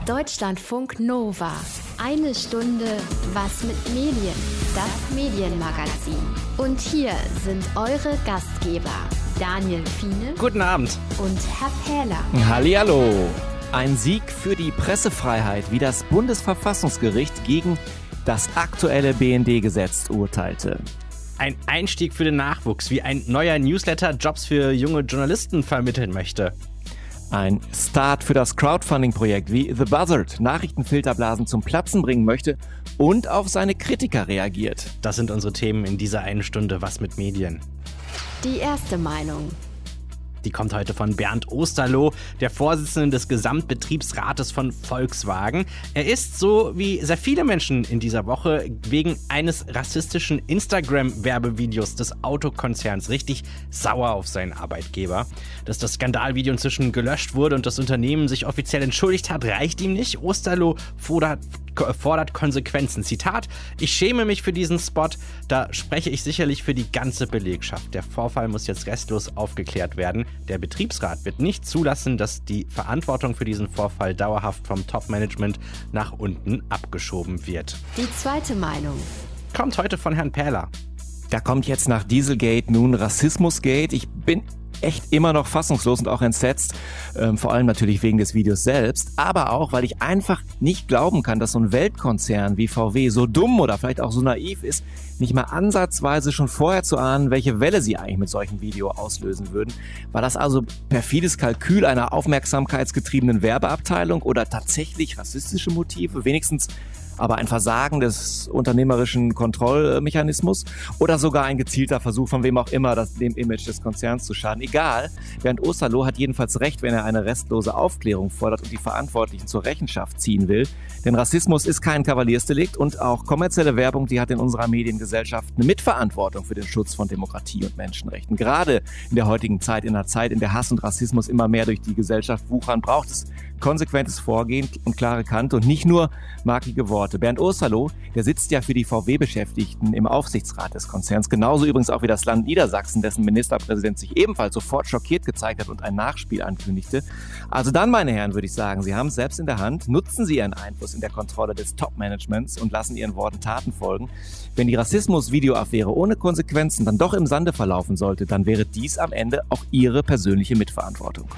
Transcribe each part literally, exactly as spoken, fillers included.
Deutschlandfunk Nova. Eine Stunde Was mit Medien. Das Medienmagazin. Und hier sind eure Gastgeber Daniel Fiene. Guten Abend. Und Herr Pähler. Hallihallo. Ein Sieg für die Pressefreiheit, wie das Bundesverfassungsgericht gegen das aktuelle B N D-Gesetz urteilte. Ein Einstieg für den Nachwuchs, wie ein neuer Newsletter Jobs für junge Journalisten vermitteln möchte. Ein Start für das Crowdfunding-Projekt, wie The Buzzard Nachrichtenfilterblasen zum Platzen bringen möchte und auf seine Kritiker reagiert. Das sind unsere Themen in dieser einen Stunde Was mit Medien. Die erste Meinung. Die kommt heute von Bernd Osterloh, der Vorsitzende des Gesamtbetriebsrates von Volkswagen. Er ist, so wie sehr viele Menschen in dieser Woche, wegen eines rassistischen Instagram-Werbevideos des Autokonzerns richtig sauer auf seinen Arbeitgeber. Dass das Skandalvideo inzwischen gelöscht wurde und das Unternehmen sich offiziell entschuldigt hat, reicht ihm nicht. Osterloh fordert, fordert Konsequenzen. Zitat: Ich schäme mich für diesen Spot, da spreche ich sicherlich für die ganze Belegschaft. Der Vorfall muss jetzt restlos aufgeklärt werden. Der Betriebsrat wird nicht zulassen, dass die Verantwortung für diesen Vorfall dauerhaft vom Top-Management nach unten abgeschoben wird. Die zweite Meinung kommt heute von Herrn Pähler. Da kommt jetzt nach Dieselgate nun Rassismusgate. Ich bin echt immer noch fassungslos und auch entsetzt, ähm, vor allem natürlich wegen des Videos selbst, aber auch, weil ich einfach nicht glauben kann, dass so ein Weltkonzern wie V W so dumm oder vielleicht auch so naiv ist, nicht mal ansatzweise schon vorher zu ahnen, welche Welle sie eigentlich mit solchem Video auslösen würden. War das also perfides Kalkül einer aufmerksamkeitsgetriebenen Werbeabteilung oder tatsächlich rassistische Motive? Wenigstens aber ein Versagen des unternehmerischen Kontrollmechanismus oder sogar ein gezielter Versuch von wem auch immer, das, dem Image des Konzerns zu schaden. Egal, Bernd Osterloh hat jedenfalls recht, wenn er eine restlose Aufklärung fordert und die Verantwortlichen zur Rechenschaft ziehen will. Denn Rassismus ist kein Kavaliersdelikt und auch kommerzielle Werbung, die hat in unserer Mediengesellschaft eine Mitverantwortung für den Schutz von Demokratie und Menschenrechten. Gerade in der heutigen Zeit, in einer Zeit, in der Hass und Rassismus immer mehr durch die Gesellschaft wuchern, braucht es konsequentes Vorgehen und klare Kante und nicht nur markige Worte. Bernd Osterloh, der sitzt ja für die V W-Beschäftigten im Aufsichtsrat des Konzerns, genauso übrigens auch wie das Land Niedersachsen, dessen Ministerpräsident sich ebenfalls sofort schockiert gezeigt hat und ein Nachspiel ankündigte. Also dann, meine Herren, würde ich sagen, Sie haben es selbst in der Hand, nutzen Sie Ihren Einfluss in der Kontrolle des Top-Managements und lassen Ihren Worten Taten folgen. Wenn die Rassismus-Video-Affäre ohne Konsequenzen dann doch im Sande verlaufen sollte, dann wäre dies am Ende auch Ihre persönliche Mitverantwortung.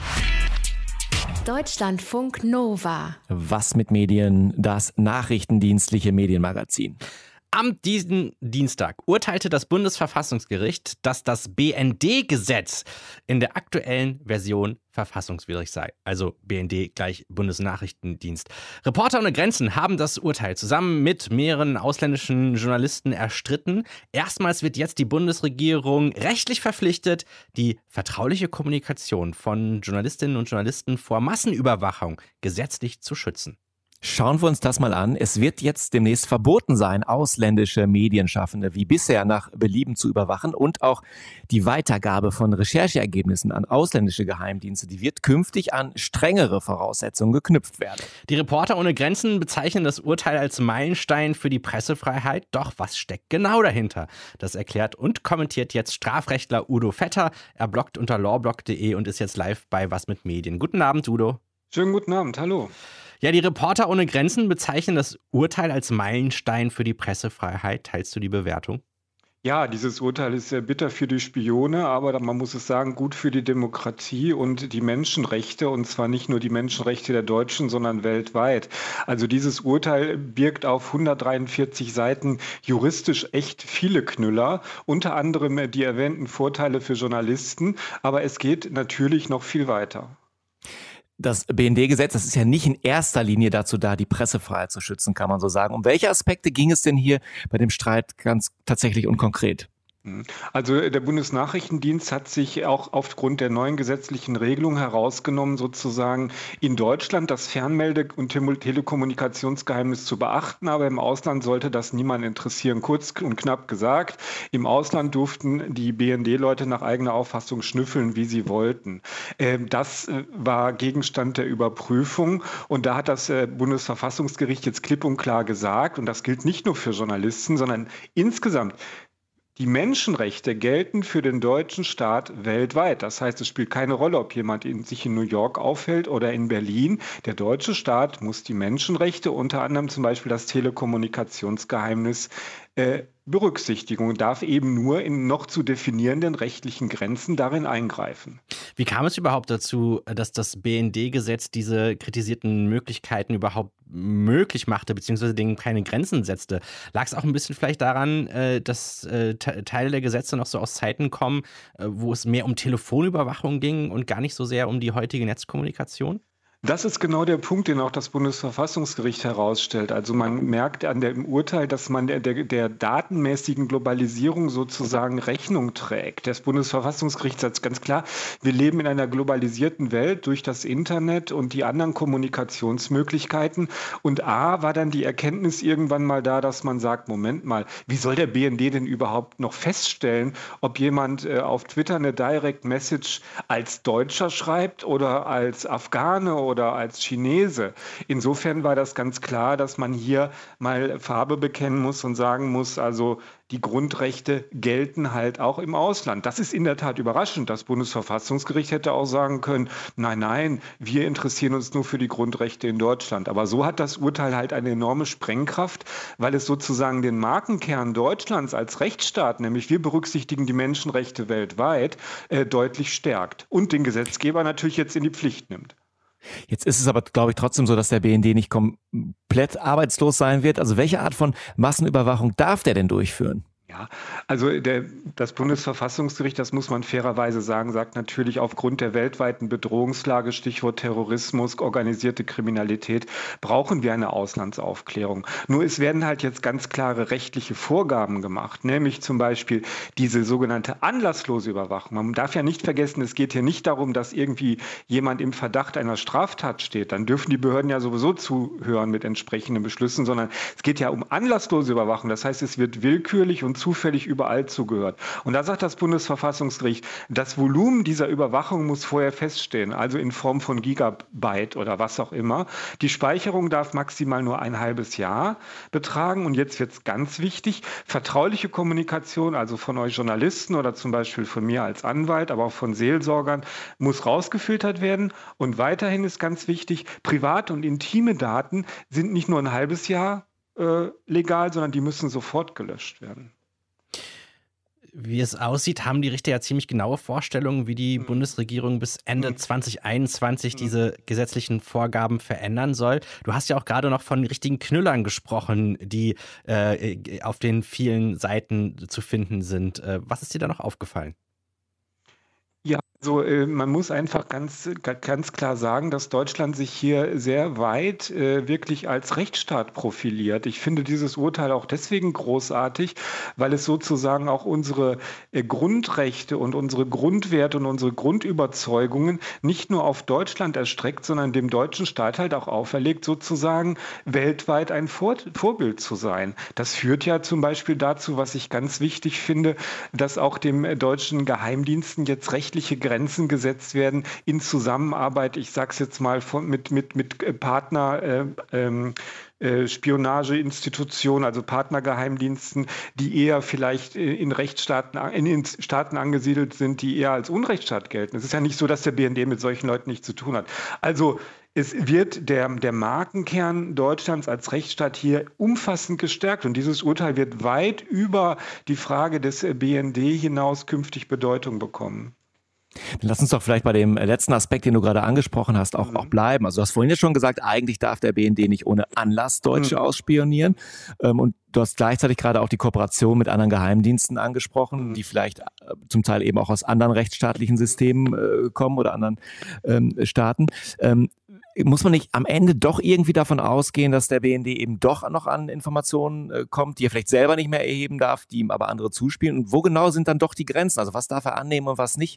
Deutschlandfunk Nova. Was mit Medien? Das nachrichtendienstliche Medienmagazin. Am diesen Dienstag urteilte das Bundesverfassungsgericht, dass das B N D-Gesetz in der aktuellen Version verfassungswidrig sei. Also B N D gleich Bundesnachrichtendienst. Reporter ohne Grenzen haben das Urteil zusammen mit mehreren ausländischen Journalisten erstritten. Erstmals wird jetzt die Bundesregierung rechtlich verpflichtet, die vertrauliche Kommunikation von Journalistinnen und Journalisten vor Massenüberwachung gesetzlich zu schützen. Schauen wir uns das mal an. Es wird jetzt demnächst verboten sein, ausländische Medienschaffende wie bisher nach Belieben zu überwachen und auch die Weitergabe von Rechercheergebnissen an ausländische Geheimdienste, die wird künftig an strengere Voraussetzungen geknüpft werden. Die Reporter ohne Grenzen bezeichnen das Urteil als Meilenstein für die Pressefreiheit. Doch was steckt genau dahinter? Das erklärt und kommentiert jetzt Strafrechtler Udo Vetter. Er bloggt unter lawblog punkt de und ist jetzt live bei Was mit Medien. Guten Abend, Udo. Schönen guten Abend, hallo. Ja, die Reporter ohne Grenzen bezeichnen das Urteil als Meilenstein für die Pressefreiheit. Teilst du die Bewertung? Ja, dieses Urteil ist sehr bitter für die Spione, aber man muss es sagen, gut für die Demokratie und die Menschenrechte, und zwar nicht nur die Menschenrechte der Deutschen, sondern weltweit. Also dieses Urteil birgt auf hundertdreiundvierzig Seiten juristisch echt viele Knüller, unter anderem die erwähnten Vorteile für Journalisten, aber es geht natürlich noch viel weiter. Das B N D-Gesetz, das ist ja nicht in erster Linie dazu da, die Pressefreiheit zu schützen, kann man so sagen. Um welche Aspekte ging es denn hier bei dem Streit ganz tatsächlich und konkret? Also der Bundesnachrichtendienst hat sich auch aufgrund der neuen gesetzlichen Regelung herausgenommen, sozusagen in Deutschland das Fernmelde- und Telekommunikationsgeheimnis zu beachten, aber im Ausland sollte das niemand interessieren. Kurz und knapp gesagt, im Ausland durften die B N D-Leute nach eigener Auffassung schnüffeln, wie sie wollten. Das war Gegenstand der Überprüfung und da hat das Bundesverfassungsgericht jetzt klipp und klar gesagt, und das gilt nicht nur für Journalisten, sondern insgesamt Die Menschenrechte gelten für den deutschen Staat weltweit. Das heißt, es spielt keine Rolle, ob jemand in, sich in New York aufhält oder in Berlin. Der deutsche Staat muss die Menschenrechte, unter anderem zum Beispiel das Telekommunikationsgeheimnis, äh, berücksichtigen und darf eben nur in noch zu definierenden rechtlichen Grenzen darin eingreifen. Wie kam es überhaupt dazu, dass das B N D-Gesetz diese kritisierten Möglichkeiten überhaupt möglich machte, beziehungsweise denen keine Grenzen setzte? Lag es auch ein bisschen vielleicht daran, dass Teile der Gesetze noch so aus Zeiten kommen, wo es mehr um Telefonüberwachung ging und gar nicht so sehr um die heutige Netzkommunikation? Das ist genau der Punkt, den auch das Bundesverfassungsgericht herausstellt. Also man merkt an dem Urteil, dass man der, der, der datenmäßigen Globalisierung sozusagen Rechnung trägt. Das Bundesverfassungsgericht sagt ganz klar, wir leben in einer globalisierten Welt durch das Internet und die anderen Kommunikationsmöglichkeiten. Und A, war dann die Erkenntnis irgendwann mal da, dass man sagt, Moment mal, wie soll der B N D denn überhaupt noch feststellen, ob jemand äh, auf Twitter eine Direct Message als Deutscher schreibt oder als Afghane oder als Chinese. Insofern war das ganz klar, dass man hier mal Farbe bekennen muss und sagen muss, also die Grundrechte gelten halt auch im Ausland. Das ist in der Tat überraschend. Das Bundesverfassungsgericht hätte auch sagen können, nein, nein, wir interessieren uns nur für die Grundrechte in Deutschland. Aber so hat das Urteil halt eine enorme Sprengkraft, weil es sozusagen den Markenkern Deutschlands als Rechtsstaat, nämlich wir berücksichtigen die Menschenrechte weltweit, äh, deutlich stärkt und den Gesetzgeber natürlich jetzt in die Pflicht nimmt. Jetzt ist es aber, glaube ich, trotzdem so, dass der B N D nicht komplett arbeitslos sein wird. Also welche Art von Massenüberwachung darf der denn durchführen? Ja, also der, das Bundesverfassungsgericht, das muss man fairerweise sagen, sagt natürlich aufgrund der weltweiten Bedrohungslage, Stichwort Terrorismus, organisierte Kriminalität, brauchen wir eine Auslandsaufklärung. Nur es werden halt jetzt ganz klare rechtliche Vorgaben gemacht, nämlich zum Beispiel diese sogenannte anlasslose Überwachung. Man darf ja nicht vergessen, es geht hier nicht darum, dass irgendwie jemand im Verdacht einer Straftat steht. Dann dürfen die Behörden ja sowieso zuhören mit entsprechenden Beschlüssen, sondern es geht ja um anlasslose Überwachung. Das heißt, es wird willkürlich und zufällig überall zugehört. Und da sagt das Bundesverfassungsgericht, das Volumen dieser Überwachung muss vorher feststehen, also in Form von Gigabyte oder was auch immer. Die Speicherung darf maximal nur ein halbes Jahr betragen. Und jetzt wird es ganz wichtig, vertrauliche Kommunikation, also von euch Journalisten oder zum Beispiel von mir als Anwalt, aber auch von Seelsorgern, muss rausgefiltert werden. Und weiterhin ist ganz wichtig, private und intime Daten sind nicht nur ein halbes Jahr äh, legal, sondern die müssen sofort gelöscht werden. Wie es aussieht, haben die Richter ja ziemlich genaue Vorstellungen, wie die Bundesregierung bis Ende zwanzig einundzwanzig diese gesetzlichen Vorgaben verändern soll. Du hast ja auch gerade noch von richtigen Knüllern gesprochen, die äh, auf den vielen Seiten zu finden sind. Äh, was ist dir da noch aufgefallen? Ja, also äh, man muss einfach ganz, ganz klar sagen, dass Deutschland sich hier sehr weit äh, wirklich als Rechtsstaat profiliert. Ich finde dieses Urteil auch deswegen großartig, weil es sozusagen auch unsere äh, Grundrechte und unsere Grundwerte und unsere Grundüberzeugungen nicht nur auf Deutschland erstreckt, sondern dem deutschen Staat halt auch auferlegt, sozusagen weltweit ein Vor- Vorbild zu sein. Das führt ja zum Beispiel dazu, was ich ganz wichtig finde, dass auch dem äh, deutschen Geheimdiensten jetzt rechtliche Grenzen gesetzt werden in Zusammenarbeit, ich sage es jetzt mal, von, mit, mit, mit Partner, äh, ähm, äh, Spionageinstitutionen, also Partnergeheimdiensten, die eher vielleicht in Rechtsstaaten, in Staaten angesiedelt sind, die eher als Unrechtsstaat gelten. Es ist ja nicht so, dass der B N D mit solchen Leuten nichts zu tun hat. Also es wird der, der Markenkern Deutschlands als Rechtsstaat hier umfassend gestärkt und dieses Urteil wird weit über die Frage des B N D hinaus künftig Bedeutung bekommen. Dann lass uns doch vielleicht bei dem letzten Aspekt, den du gerade angesprochen hast, auch, mhm. auch bleiben. Also du hast vorhin ja schon gesagt, eigentlich darf der B N D nicht ohne Anlass Deutsche mhm. ausspionieren. Und du hast gleichzeitig gerade auch die Kooperation mit anderen Geheimdiensten angesprochen, mhm. die vielleicht zum Teil eben auch aus anderen rechtsstaatlichen Systemen äh, kommen oder anderen ähm, Staaten. Ähm, muss man nicht am Ende doch irgendwie davon ausgehen, dass der B N D eben doch noch an Informationen äh, kommt, die er vielleicht selber nicht mehr erheben darf, die ihm aber andere zuspielen? Und wo genau sind dann doch die Grenzen? Also was darf er annehmen und was nicht?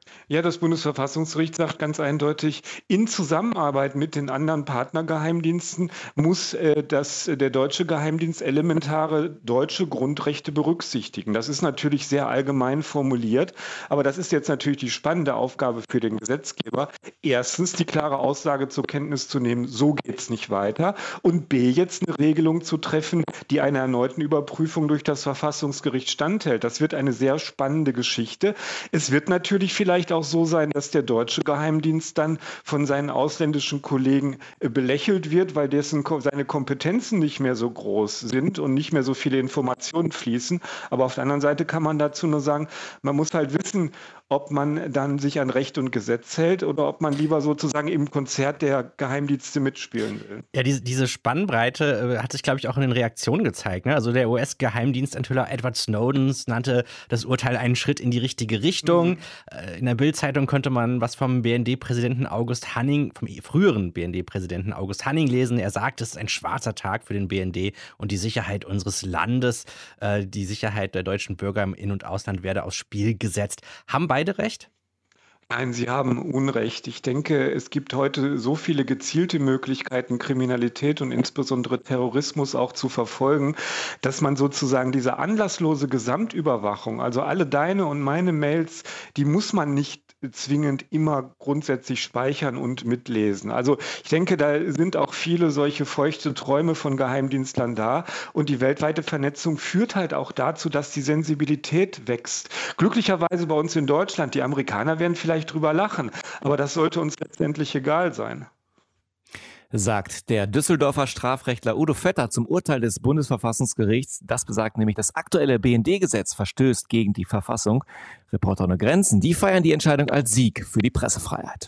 Ja, das Bundesverfassungsgericht sagt ganz eindeutig, in Zusammenarbeit mit den anderen Partnergeheimdiensten muss äh, das, der deutsche Geheimdienst elementare deutsche Grundrechte berücksichtigen. Das ist natürlich sehr allgemein formuliert, aber das ist jetzt natürlich die spannende Aufgabe für den Gesetzgeber. Erstens die klare Aussage zur Kenntnis zu nehmen, so geht es nicht weiter, und B, jetzt eine Regelung zu treffen, die einer erneuten Überprüfung durch das Verfassungsgericht standhält. Das wird eine sehr spannende Geschichte. Es wird natürlich vielleicht auch so sein, dass der deutsche Geheimdienst dann von seinen ausländischen Kollegen äh, belächelt wird, weil dessen seine Kompetenzen nicht mehr so groß sind und nicht mehr so viele Informationen fließen. Aber auf der anderen Seite kann man dazu nur sagen, man muss halt wissen, ob man dann sich an Recht und Gesetz hält oder ob man lieber sozusagen im Konzert der Geheimdienste mitspielen will. Ja, diese, diese Spannbreite äh, hat sich, glaube ich, auch in den Reaktionen gezeigt. Ne? Also der U S-Geheimdienstenthüller Edward Snowden nannte das Urteil einen Schritt in die richtige Richtung. Mhm. Äh, in der Bild-Zeitung könnte man was vom B N D-Präsidenten August Hanning, vom früheren B N D-Präsidenten August Hanning lesen. Er sagt, es ist ein schwarzer Tag für den B N D und die Sicherheit unseres Landes, äh, die Sicherheit der deutschen Bürger im In- und Ausland werde aufs Spiel gesetzt. Haben beide recht? Nein, Sie haben Unrecht. Ich denke, es gibt heute so viele gezielte Möglichkeiten, Kriminalität und insbesondere Terrorismus auch zu verfolgen, dass man sozusagen diese anlasslose Gesamtüberwachung, also alle deine und meine Mails, die muss man nicht zwingend immer grundsätzlich speichern und mitlesen. Also ich denke, da sind auch viele solche feuchte Träume von Geheimdienstlern da und die weltweite Vernetzung führt halt auch dazu, dass die Sensibilität wächst. Glücklicherweise bei uns in Deutschland, die Amerikaner werden vielleicht drüber lachen, aber das sollte uns letztendlich egal sein. Sagt der Düsseldorfer Strafrechtler Udo Vetter zum Urteil des Bundesverfassungsgerichts. Das besagt nämlich, das aktuelle B N D-Gesetz verstößt gegen die Verfassung. Reporter ohne Grenzen, die feiern die Entscheidung als Sieg für die Pressefreiheit.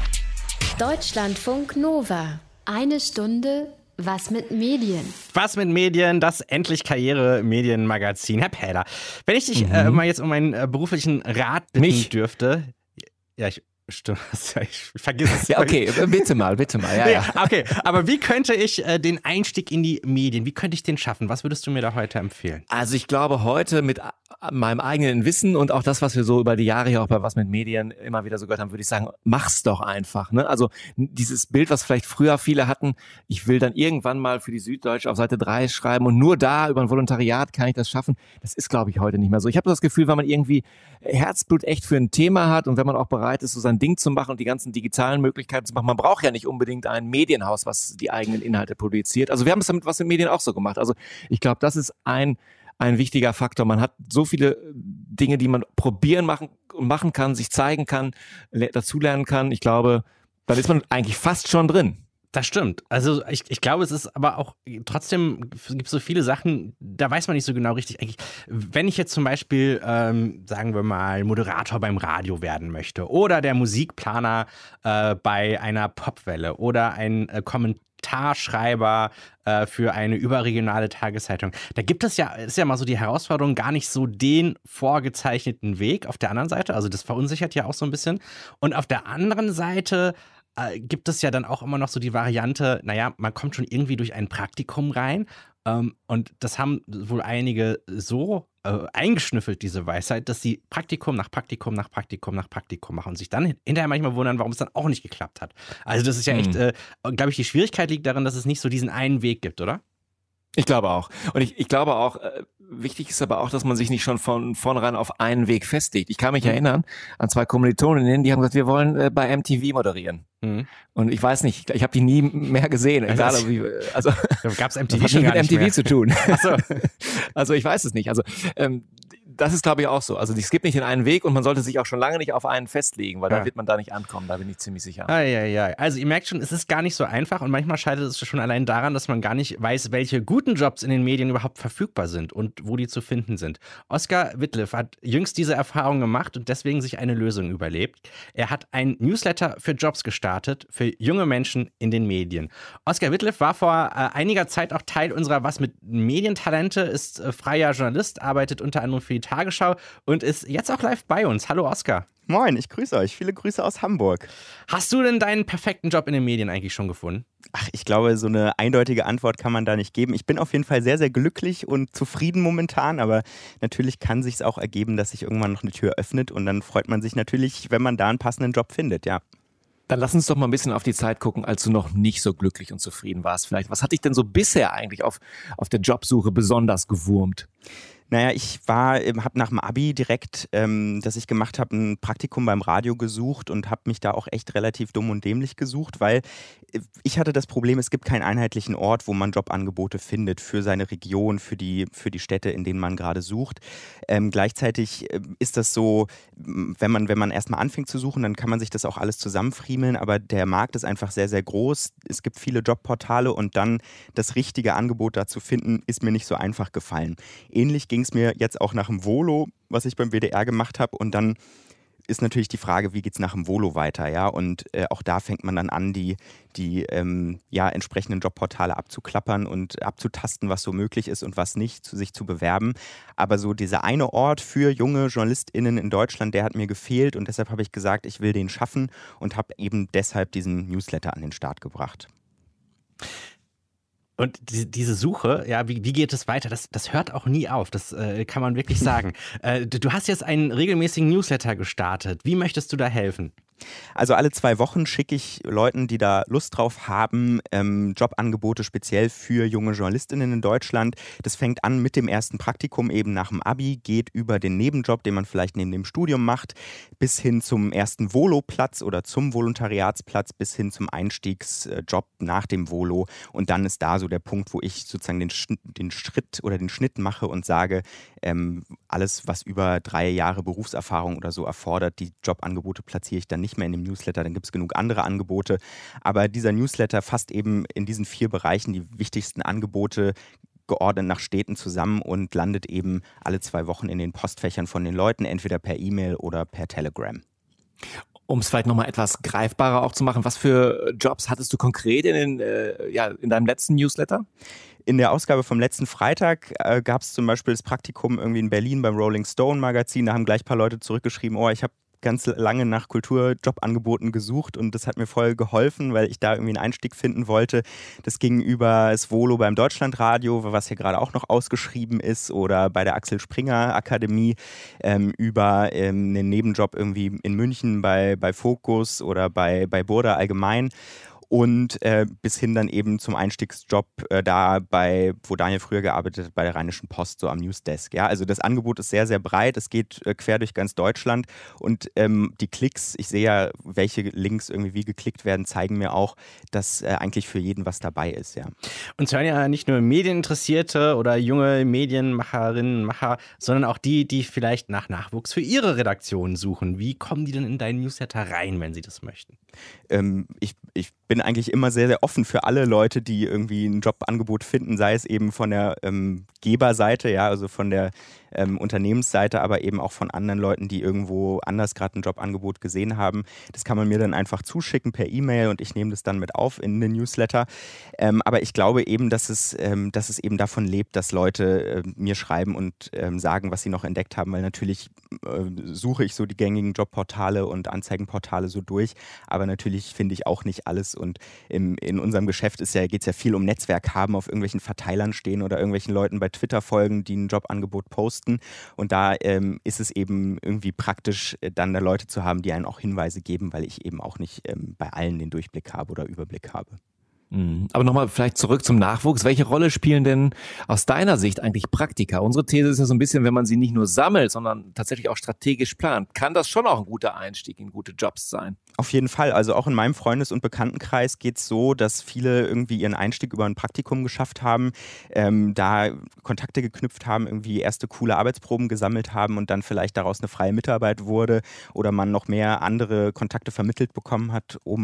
Deutschlandfunk Nova. Eine Stunde Was mit Medien? Was mit Medien, das endlich Karriere-Medienmagazin. Herr Pähler, wenn ich dich mhm. äh, mal jetzt um einen äh, beruflichen Rat bitten Mich? dürfte. Ja, ich Stimmt, ich vergiss es. Ja, okay, bitte mal, bitte mal. Ja, ja. ja, okay, aber wie könnte ich äh, den Einstieg in die Medien, wie könnte ich den schaffen? Was würdest du mir da heute empfehlen? Also ich glaube heute mit meinem eigenen Wissen und auch das, was wir so über die Jahre hier auch bei Was mit Medien immer wieder so gehört haben, würde ich sagen, mach's doch einfach. Ne? Also dieses Bild, was vielleicht früher viele hatten, ich will dann irgendwann mal für die Süddeutsche auf Seite drei schreiben und nur da über ein Volontariat kann ich das schaffen. Das ist, glaube ich, heute nicht mehr so. Ich habe das Gefühl, wenn man irgendwie Herzblut echt für ein Thema hat und wenn man auch bereit ist, so sein Ding zu machen und die ganzen digitalen Möglichkeiten zu machen, man braucht ja nicht unbedingt ein Medienhaus, was die eigenen Inhalte produziert. Also wir haben es damit Was mit Medien auch so gemacht. Also ich glaube, das ist ein ein wichtiger Faktor. Man hat so viele Dinge, die man probieren machen, machen kann, sich zeigen kann, dazulernen kann. Ich glaube, dann ist man eigentlich fast schon drin. Das stimmt. Also ich, ich glaube, es ist aber auch trotzdem gibt es so viele Sachen, da weiß man nicht so genau richtig. Eigentlich, wenn ich jetzt zum Beispiel, ähm, sagen wir mal, Moderator beim Radio werden möchte oder der Musikplaner äh, bei einer Popwelle oder ein äh, Kommentarschreiber äh, für eine überregionale Tageszeitung. Da gibt es ja, ist ja mal so die Herausforderung, gar nicht so den vorgezeichneten Weg auf der anderen Seite. Also das verunsichert ja auch so ein bisschen. Und auf der anderen Seite äh, gibt es ja dann auch immer noch so die Variante, naja, man kommt schon irgendwie durch ein Praktikum rein. Ähm, und das haben wohl einige so äh, eingeschnüffelt, diese Weisheit, dass sie Praktikum nach Praktikum nach Praktikum nach Praktikum machen und sich dann hinterher manchmal wundern, warum es dann auch nicht geklappt hat. Also das ist ja echt, äh, glaube ich, die Schwierigkeit liegt darin, dass es nicht so diesen einen Weg gibt, oder? Ich glaube auch. Und ich, ich glaube auch, äh, wichtig ist aber auch, dass man sich nicht schon von vornherein auf einen Weg festlegt. Ich kann mich mhm. erinnern an zwei Kommilitoninnen, die haben gesagt, wir wollen äh, bei M T V moderieren. Mhm. Und ich weiß nicht, ich habe die nie mehr gesehen. Egal, also, wie, also gab es M T V das schon hat gar mit M T V nicht zu tun. Ach so. Also ich weiß es nicht. Also ähm, das ist, glaube ich, auch so. Also es gibt nicht den einen Weg und man sollte sich auch schon lange nicht auf einen festlegen, weil ja. dann wird man da nicht ankommen, da bin ich ziemlich sicher. Ah, ja, ja. Also ihr merkt schon, es ist gar nicht so einfach und manchmal scheitert es schon allein daran, dass man gar nicht weiß, welche guten Jobs in den Medien überhaupt verfügbar sind und wo die zu finden sind. Oskar Wittliff hat jüngst diese Erfahrung gemacht und deswegen sich eine Lösung überlegt. Er hat ein Newsletter für Jobs gestartet, für junge Menschen in den Medien. Oskar Wittliff war vor äh, einiger Zeit auch Teil unserer Was mit Medientalente, ist äh, freier Journalist, arbeitet unter anderem für die Tagesschau und ist jetzt auch live bei uns. Hallo Oskar. Moin, ich grüße euch. Viele Grüße aus Hamburg. Hast du denn deinen perfekten Job in den Medien eigentlich schon gefunden? Ach, ich glaube, so eine eindeutige Antwort kann man da nicht geben. Ich bin auf jeden Fall sehr, sehr glücklich und zufrieden momentan, aber natürlich kann sich es auch ergeben, dass sich irgendwann noch eine Tür öffnet und dann freut man sich natürlich, wenn man da einen passenden Job findet, ja. Dann lass uns doch mal ein bisschen auf die Zeit gucken, als du noch nicht so glücklich und zufrieden warst vielleicht. Was hat dich denn so bisher eigentlich auf, auf der Jobsuche besonders gewurmt? Naja, ich war, habe nach dem Abi direkt, ähm, das ich gemacht habe, ein Praktikum beim Radio gesucht und habe mich da auch echt relativ dumm und dämlich gesucht, weil ich hatte das Problem, es gibt keinen einheitlichen Ort, wo man Jobangebote findet für seine Region, für die, für die Städte, in denen man gerade sucht. Ähm, gleichzeitig ist das so, wenn man, wenn man erstmal anfängt zu suchen, dann kann man sich das auch alles zusammenfriemeln, aber der Markt ist einfach sehr, sehr groß. Es gibt viele Jobportale und dann das richtige Angebot da zu finden, ist mir nicht so einfach gefallen. Ähnlich ging es mir jetzt auch nach dem Volo, was ich beim W D R gemacht habe. Und dann ist natürlich die Frage, wie geht es nach dem Volo weiter? Ja? Und äh, auch da fängt man dann an, die, die ähm, ja, entsprechenden Jobportale abzuklappern und abzutasten, was so möglich ist und was nicht, zu sich zu bewerben. Aber so dieser eine Ort für junge JournalistInnen in Deutschland, der hat mir gefehlt. Und deshalb habe ich gesagt, ich will den schaffen und habe eben deshalb diesen Newsletter an den Start gebracht. Und die, diese Suche, ja, wie, wie geht es weiter? Das, das hört auch nie auf, das äh, kann man wirklich sagen. äh, du, du hast jetzt einen regelmäßigen Newsletter gestartet. Wie möchtest du da helfen? Also alle zwei Wochen schicke ich Leuten, die da Lust drauf haben, ähm, Jobangebote speziell für junge JournalistInnen in Deutschland. Das fängt an mit dem ersten Praktikum eben nach dem Abi, geht über den Nebenjob, den man vielleicht neben dem Studium macht, bis hin zum ersten Volo-Platz oder zum Volontariatsplatz, bis hin zum Einstiegsjob nach dem Volo. Und dann ist da so der Punkt, wo ich sozusagen den, Sch- den Schritt oder den Schnitt mache und sage, ähm, alles, was über drei Jahre Berufserfahrung oder so erfordert, die Jobangebote platziere ich dann nicht mehr in dem Newsletter, dann gibt es genug andere Angebote. Aber dieser Newsletter fasst eben in diesen vier Bereichen die wichtigsten Angebote geordnet nach Städten zusammen und landet eben alle zwei Wochen in den Postfächern von den Leuten, entweder per E-Mail oder per Telegram. Um es vielleicht nochmal etwas greifbarer auch zu machen, was für Jobs hattest du konkret in, den, äh, ja, in deinem letzten Newsletter? In der Ausgabe vom letzten Freitag äh, gab es zum Beispiel das Praktikum irgendwie in Berlin beim Rolling Stone Magazin. Da haben gleich ein paar Leute zurückgeschrieben, oh, ich habe ganz lange nach Kulturjobangeboten gesucht und das hat mir voll geholfen, weil ich da irgendwie einen Einstieg finden wollte. Das ging über das Volo beim Deutschlandradio, was hier gerade auch noch ausgeschrieben ist, oder bei der Axel Springer Akademie, ähm, über ähm, einen Nebenjob irgendwie in München bei, bei Focus oder bei, bei Burda allgemein. Und äh, bis hin dann eben zum Einstiegsjob äh, da bei, wo Daniel früher gearbeitet hat, bei der Rheinischen Post, so am Newsdesk. Ja, also das Angebot ist sehr, sehr breit. Es geht äh, quer durch ganz Deutschland. Und ähm, die Klicks, ich sehe ja, welche Links irgendwie wie geklickt werden, zeigen mir auch, dass äh, eigentlich für jeden was dabei ist. Ja. Uns hören ja nicht nur Medieninteressierte oder junge Medienmacherinnen, Macher, sondern auch die, die vielleicht nach Nachwuchs für ihre Redaktion suchen. Wie kommen die denn in deinen Newsletter rein, wenn sie das möchten? Ähm, ich, ich bin eigentlich immer sehr, sehr offen für alle Leute, die irgendwie ein Jobangebot finden, sei es eben von der ähm, Geberseite, ja, also von der ähm, Unternehmensseite, aber eben auch von anderen Leuten, die irgendwo anders gerade ein Jobangebot gesehen haben. Das kann man mir dann einfach zuschicken per E-Mail und ich nehme das dann mit auf in den Newsletter. Ähm, aber ich glaube eben, dass es, ähm, dass es eben davon lebt, dass Leute äh, mir schreiben und ähm, sagen, was sie noch entdeckt haben, weil natürlich äh, suche ich so die gängigen Jobportale und Anzeigenportale so durch, aber natürlich finde ich auch nicht alles und im, in unserem Geschäft ist ja, geht es ja viel um Netzwerk haben, auf irgendwelchen Verteilern stehen oder irgendwelchen Leuten bei Twitter folgen, die ein Jobangebot posten und da ähm, ist es eben irgendwie praktisch, dann da Leute zu haben, die einen auch Hinweise geben, weil ich eben auch nicht ähm, bei allen den Durchblick habe oder Überblick habe. Aber nochmal vielleicht zurück zum Nachwuchs. Welche Rolle spielen denn aus deiner Sicht eigentlich Praktika? Unsere These ist ja so ein bisschen, wenn man sie nicht nur sammelt, sondern tatsächlich auch strategisch plant, kann das schon auch ein guter Einstieg in gute Jobs sein. Auf jeden Fall. Also auch in meinem Freundes- und Bekanntenkreis geht es so, dass viele irgendwie ihren Einstieg über ein Praktikum geschafft haben, ähm, da Kontakte geknüpft haben, irgendwie erste coole Arbeitsproben gesammelt haben und dann vielleicht daraus eine freie Mitarbeit wurde oder man noch mehr andere Kontakte vermittelt bekommen hat, um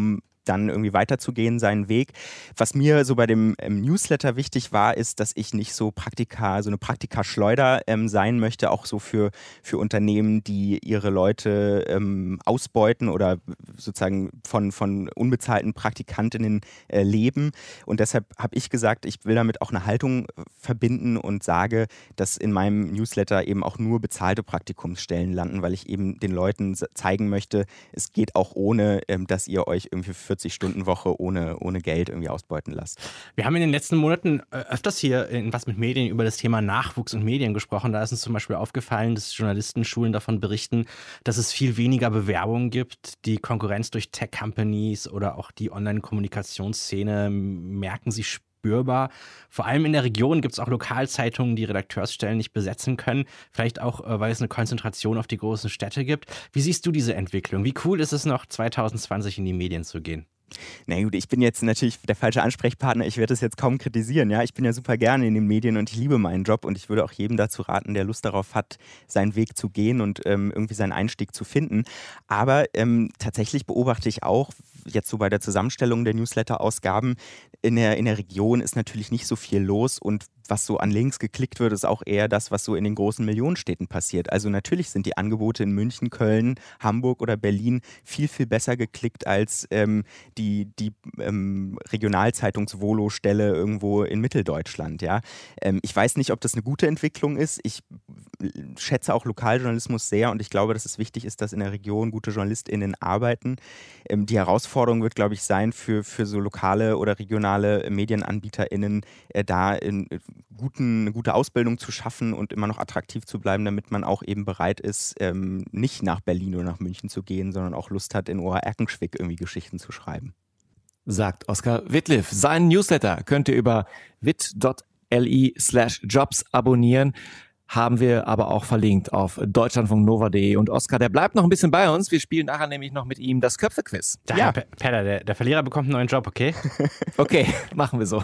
dann irgendwie weiterzugehen, seinen Weg. Was mir so bei dem ähm, Newsletter wichtig war, ist, dass ich nicht so Praktika, so eine Praktikaschleuder ähm, sein möchte, auch so für, für Unternehmen, die ihre Leute ähm, ausbeuten oder sozusagen von, von unbezahlten Praktikantinnen äh, leben. Und deshalb habe ich gesagt, ich will damit auch eine Haltung verbinden und sage, dass in meinem Newsletter eben auch nur bezahlte Praktikumsstellen landen, weil ich eben den Leuten zeigen möchte, es geht auch ohne, ähm, dass ihr euch irgendwie vierzig Stunden Woche ohne, ohne Geld irgendwie ausbeuten lasst. Wir haben in den letzten Monaten öfters hier in Was mit Medien über das Thema Nachwuchs und Medien gesprochen. Da ist uns zum Beispiel aufgefallen, dass Journalistenschulen davon berichten, dass es viel weniger Bewerbungen gibt. Die Konkurrenz durch Tech-Companies oder auch die Online-Kommunikationsszene merken sie spürbar. Vor allem in der Region gibt es auch Lokalzeitungen, die Redakteursstellen nicht besetzen können. Vielleicht auch, weil es eine Konzentration auf die großen Städte gibt. Wie siehst du diese Entwicklung? Wie cool ist es noch, zwanzig zwanzig in die Medien zu gehen? Na gut, ich bin jetzt natürlich der falsche Ansprechpartner. Ich werde das jetzt kaum kritisieren. Ja? Ich bin ja super gerne in den Medien und ich liebe meinen Job und ich würde auch jedem dazu raten, der Lust darauf hat, seinen Weg zu gehen und ähm, irgendwie seinen Einstieg zu finden. Aber ähm, tatsächlich beobachte ich auch, jetzt so bei der Zusammenstellung der Newsletter-Ausgaben, in der, in der Region ist natürlich nicht so viel los und was so an Links geklickt wird, ist auch eher das, was so in den großen Millionenstädten passiert. Also natürlich sind die Angebote in München, Köln, Hamburg oder Berlin viel, viel besser geklickt als ähm, die, die ähm, Regionalzeitungs-Volo-Stelle irgendwo in Mitteldeutschland. Ja? Ähm, ich weiß nicht, ob das eine gute Entwicklung ist. Ich schätze auch Lokaljournalismus sehr und ich glaube, dass es wichtig ist, dass in der Region gute JournalistInnen arbeiten. Ähm, die Herausforderung wird, glaube ich, sein, für, für so lokale oder regionale MedienanbieterInnen äh, da in, guten, eine gute Ausbildung zu schaffen und immer noch attraktiv zu bleiben, damit man auch eben bereit ist, ähm, nicht nach Berlin oder nach München zu gehen, sondern auch Lust hat, in Ober-Erkenschwick irgendwie Geschichten zu schreiben. Sagt Oskar Wittliff. Seinen Newsletter könnt ihr über wit.li slash jobs abonnieren. Haben wir aber auch verlinkt auf deutschlandfunk nova punkt de. Und Oskar, der bleibt noch ein bisschen bei uns. Wir spielen nachher nämlich noch mit ihm das Köpfe-Quiz. Ja, ja. Pedder, der, der Verlierer bekommt einen neuen Job, okay? Okay, machen wir so.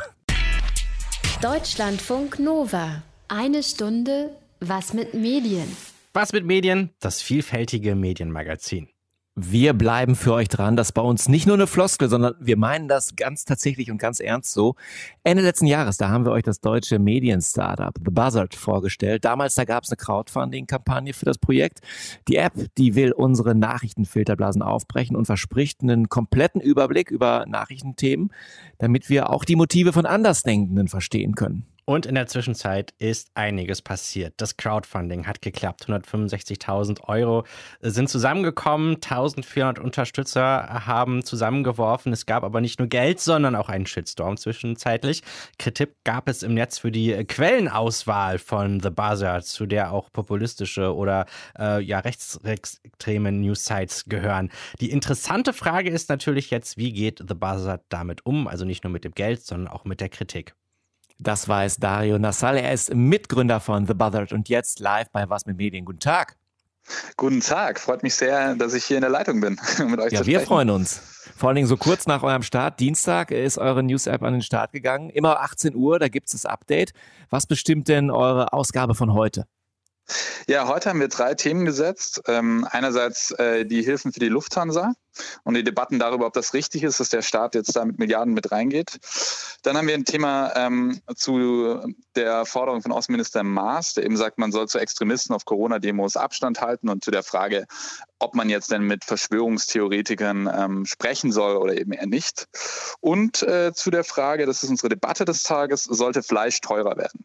Deutschlandfunk Nova. Eine Stunde Was mit Medien. Was mit Medien? Das vielfältige Medienmagazin. Wir bleiben für euch dran. Das ist bei uns nicht nur eine Floskel, sondern wir meinen das ganz tatsächlich und ganz ernst so. Ende letzten Jahres, da haben wir euch das deutsche Medien-Startup The Buzzard vorgestellt. Damals, da gab es eine Crowdfunding-Kampagne für das Projekt. Die App, die will unsere Nachrichtenfilterblasen aufbrechen und verspricht einen kompletten Überblick über Nachrichtenthemen, damit wir auch die Motive von Andersdenkenden verstehen können. Und in der Zwischenzeit ist einiges passiert. Das Crowdfunding hat geklappt. hundertfünfundsechzigtausend Euro sind zusammengekommen. eintausendvierhundert Unterstützer haben zusammengeworfen. Es gab aber nicht nur Geld, sondern auch einen Shitstorm zwischenzeitlich. Kritik gab es im Netz für die Quellenauswahl von The Buzzard, zu der auch populistische oder äh, ja, rechtsextreme News-Sites gehören. Die interessante Frage ist natürlich jetzt, wie geht The Buzzard damit um? Also nicht nur mit dem Geld, sondern auch mit der Kritik. Das weiß Dario Nassal. Er ist Mitgründer von The Buzzard und jetzt live bei Was mit Medien. Guten Tag. Guten Tag. Freut mich sehr, dass ich hier in der Leitung bin, mit euch ja, zu sprechen. Wir freuen uns. Vor allen Dingen so kurz nach eurem Start, Dienstag, ist eure News-App an den Start gegangen. Immer achtzehn Uhr, da gibt es das Update. Was bestimmt denn eure Ausgabe von heute? Ja, heute haben wir drei Themen gesetzt. Ähm, einerseits äh, die Hilfen für die Lufthansa und die Debatten darüber, ob das richtig ist, dass der Staat jetzt da mit Milliarden mit reingeht. Dann haben wir ein Thema ähm, zu der Forderung von Außenminister Maas, der eben sagt, man soll zu Extremisten auf Corona-Demos Abstand halten und zu der Frage, ob man jetzt denn mit Verschwörungstheoretikern ähm, sprechen soll oder eben eher nicht. Und äh, zu der Frage, das ist unsere Debatte des Tages, sollte Fleisch teurer werden?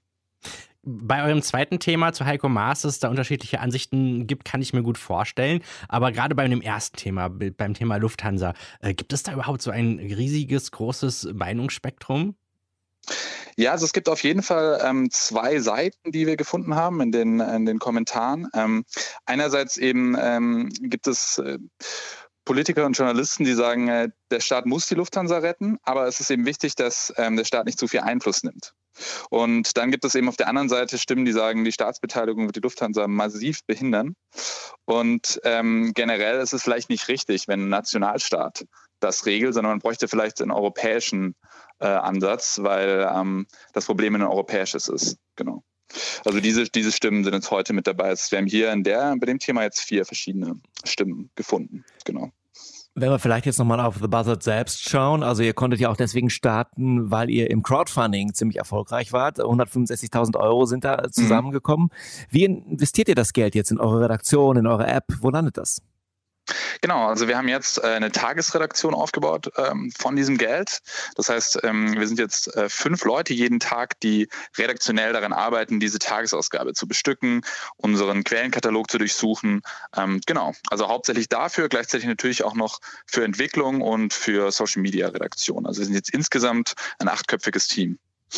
Bei eurem zweiten Thema zu Heiko Maas, es da unterschiedliche Ansichten gibt, kann ich mir gut vorstellen. Aber gerade bei dem ersten Thema, beim Thema Lufthansa, äh, gibt es da überhaupt so ein riesiges, großes Meinungsspektrum? Ja, also es gibt auf jeden Fall ähm, zwei Seiten, die wir gefunden haben in den, in den Kommentaren. Ähm, einerseits eben ähm, gibt es äh, Politiker und Journalisten, die sagen, äh, der Staat muss die Lufthansa retten, aber es ist eben wichtig, dass ähm, der Staat nicht zu viel Einfluss nimmt. Und dann gibt es eben auf der anderen Seite Stimmen, die sagen, die Staatsbeteiligung wird die Lufthansa massiv behindern. Und ähm, generell ist es vielleicht nicht richtig, wenn ein Nationalstaat das regelt, sondern man bräuchte vielleicht einen europäischen äh, Ansatz, weil ähm, das Problem ein europäisches ist. Genau. Also diese, diese Stimmen sind jetzt heute mit dabei. Wir haben hier in der, bei dem Thema jetzt vier verschiedene Stimmen gefunden. Genau. Wenn wir vielleicht jetzt nochmal auf The Buzzard selbst schauen, also ihr konntet ja auch deswegen starten, weil ihr im Crowdfunding ziemlich erfolgreich wart. hundertfünfundsechzigtausend Euro sind da zusammengekommen. Mhm. Wie investiert ihr das Geld jetzt in eure Redaktion, in eure App? Wo landet das? Genau, also wir haben jetzt äh, eine Tagesredaktion aufgebaut ähm, von diesem Geld. Das heißt, ähm, wir sind jetzt äh, fünf Leute jeden Tag, die redaktionell daran arbeiten, diese Tagesausgabe zu bestücken, unseren Quellenkatalog zu durchsuchen. Ähm, genau, also hauptsächlich dafür, gleichzeitig natürlich auch noch für Entwicklung und für Social-Media-Redaktion. Also wir sind jetzt insgesamt ein achtköpfiges Team.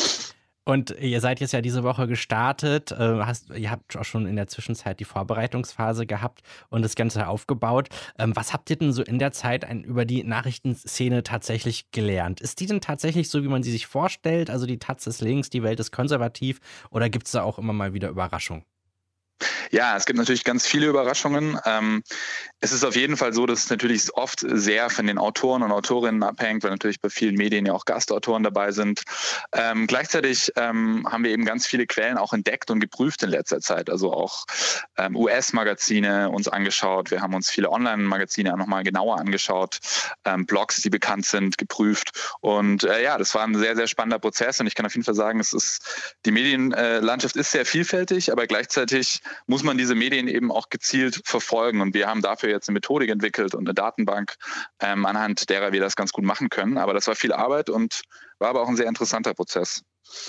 Und ihr seid jetzt ja diese Woche gestartet, äh, hast, ihr habt auch schon in der Zwischenzeit die Vorbereitungsphase gehabt und das Ganze aufgebaut. Ähm, was habt ihr denn so in der Zeit ein, über die Nachrichtenszene tatsächlich gelernt? Ist die denn tatsächlich so, wie man sie sich vorstellt? Also die Taz ist links, die Welt ist konservativ, oder gibt es da auch immer mal wieder Überraschungen? Ja, es gibt natürlich ganz viele Überraschungen. Ähm, es ist auf jeden Fall so, dass es natürlich oft sehr von den Autoren und Autorinnen abhängt, weil natürlich bei vielen Medien ja auch Gastautoren dabei sind. Ähm, gleichzeitig ähm, haben wir eben ganz viele Quellen auch entdeckt und geprüft in letzter Zeit. Also auch ähm, U S-Magazine uns angeschaut. Wir haben uns viele Online-Magazine auch nochmal genauer angeschaut. Ähm, Blogs, die bekannt sind, geprüft. Und äh, ja, das war ein sehr, sehr spannender Prozess. Und ich kann auf jeden Fall sagen, es ist, die Medienlandschaft ist sehr vielfältig, aber gleichzeitig muss man diese Medien eben auch gezielt verfolgen. Und wir haben dafür jetzt eine Methodik entwickelt und eine Datenbank, ähm, anhand derer wir das ganz gut machen können. Aber das war viel Arbeit und war aber auch ein sehr interessanter Prozess.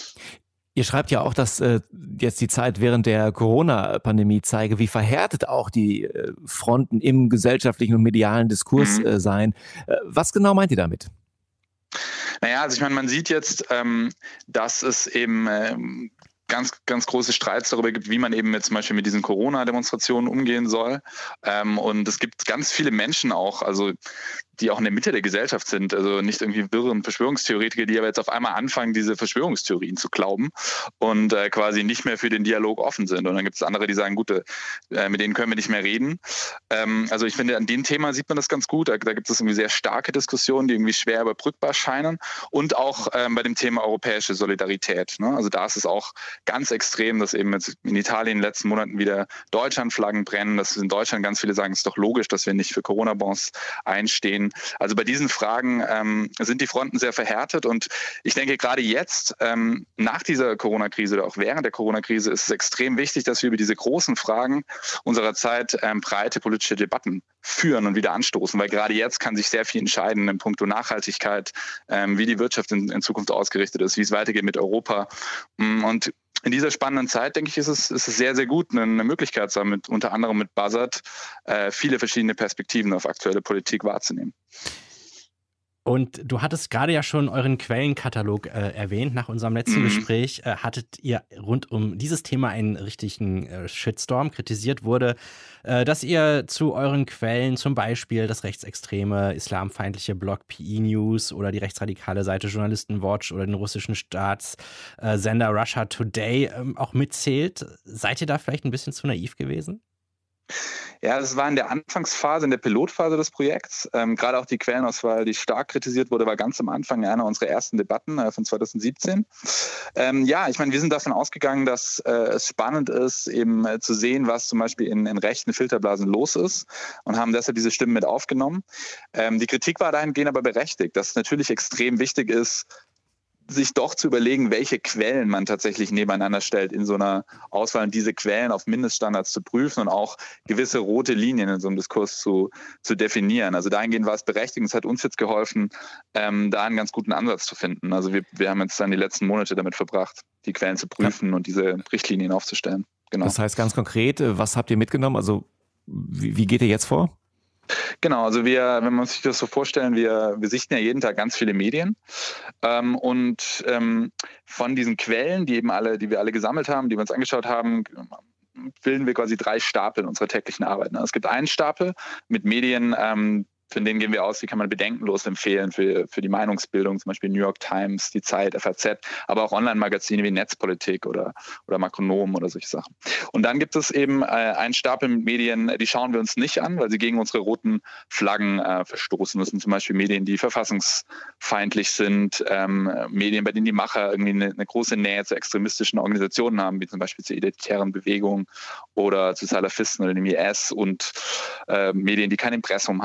Ihr schreibt ja auch, dass äh, jetzt die Zeit während der Corona-Pandemie zeige, wie verhärtet auch die äh, Fronten im gesellschaftlichen und medialen Diskurs mhm. äh, seien. Äh, was genau meint ihr damit? Naja, also ich meine, man sieht jetzt, ähm, dass es eben ähm, ganz, ganz große Streits darüber gibt, wie man eben jetzt zum Beispiel mit diesen Corona-Demonstrationen umgehen soll. Ähm, und es gibt ganz viele Menschen auch, also die auch in der Mitte der Gesellschaft sind, also nicht irgendwie wirren Verschwörungstheoretiker, die aber jetzt auf einmal anfangen, diese Verschwörungstheorien zu glauben und äh, quasi nicht mehr für den Dialog offen sind. Und dann gibt es andere, die sagen, gut, äh, mit denen können wir nicht mehr reden. Ähm, also ich finde, an dem Thema sieht man das ganz gut. Da, da gibt es irgendwie sehr starke Diskussionen, die irgendwie schwer überbrückbar scheinen. Und auch ähm, bei dem Thema europäische Solidarität. Ne? Also da ist es auch ganz extrem, dass eben jetzt in Italien in den letzten Monaten wieder Deutschlandflaggen brennen, dass in Deutschland ganz viele sagen, es ist doch logisch, dass wir nicht für Corona-Bonds einstehen. Also bei diesen Fragen ähm, sind die Fronten sehr verhärtet und ich denke gerade jetzt, ähm, nach dieser Corona-Krise oder auch während der Corona-Krise ist es extrem wichtig, dass wir über diese großen Fragen unserer Zeit ähm, breite politische Debatten führen und wieder anstoßen, weil gerade jetzt kann sich sehr viel entscheiden in puncto Nachhaltigkeit, ähm, wie die Wirtschaft in, in Zukunft ausgerichtet ist, wie es weitergeht mit Europa und in dieser spannenden Zeit, denke ich, ist es, ist es sehr, sehr gut, eine Möglichkeit zu haben, mit, unter anderem mit Buzzard äh, viele verschiedene Perspektiven auf aktuelle Politik wahrzunehmen. Und du hattest gerade ja schon euren Quellenkatalog äh, erwähnt. Nach unserem letzten mhm. Gespräch äh, hattet ihr rund um dieses Thema einen richtigen äh, Shitstorm. Kritisiert wurde, äh, dass ihr zu euren Quellen zum Beispiel das rechtsextreme, islamfeindliche Blog P E News oder die rechtsradikale Seite Journalistenwatch oder den russischen Staatssender Russia Today äh, auch mitzählt. Seid ihr da vielleicht ein bisschen zu naiv gewesen? Ja, das war in der Anfangsphase, in der Pilotphase des Projekts. Ähm, gerade auch die Quellenauswahl, die stark kritisiert wurde, war ganz am Anfang einer unserer ersten Debatten äh, von zwanzig siebzehn. Ähm, ja, ich meine, wir sind davon ausgegangen, dass äh, es spannend ist, eben äh, zu sehen, was zum Beispiel in, in rechten Filterblasen los ist und haben deshalb diese Stimmen mit aufgenommen. Ähm, die Kritik war dahingehend aber berechtigt, dass es natürlich extrem wichtig ist, sich doch zu überlegen, welche Quellen man tatsächlich nebeneinander stellt in so einer Auswahl und diese Quellen auf Mindeststandards zu prüfen und auch gewisse rote Linien in so einem Diskurs zu, zu definieren. Also dahingehend war es berechtigt. Es hat uns jetzt geholfen, ähm, da einen ganz guten Ansatz zu finden. Also wir, wir haben jetzt dann die letzten Monate damit verbracht, die Quellen zu prüfen ja. und diese Richtlinien aufzustellen. Genau. Das heißt ganz konkret, was habt ihr mitgenommen? Also wie, wie geht ihr jetzt vor? Genau, also wir, wenn man sich das so vorstellen, wir, wir sichten ja jeden Tag ganz viele Medien ähm, und ähm, von diesen Quellen, die eben alle, die wir alle gesammelt haben, die wir uns angeschaut haben, bilden wir quasi drei Stapel in unserer täglichen Arbeit. Es gibt einen Stapel mit Medien, ähm, von denen gehen wir aus, die kann man bedenkenlos empfehlen für, für die Meinungsbildung, zum Beispiel New York Times, die Zeit, F A Z, aber auch Online-Magazine wie Netzpolitik oder, oder Makronom oder solche Sachen. Und dann gibt es eben äh, einen Stapel mit Medien, die schauen wir uns nicht an, weil sie gegen unsere roten Flaggen äh, verstoßen. Das sind zum Beispiel Medien, die verfassungsfeindlich sind, ähm, Medien, bei denen die Macher irgendwie eine, eine große Nähe zu extremistischen Organisationen haben, wie zum Beispiel zur identitären Bewegung oder zu Salafisten oder dem I S und äh, Medien, die kein Impressum haben, solche Sachen.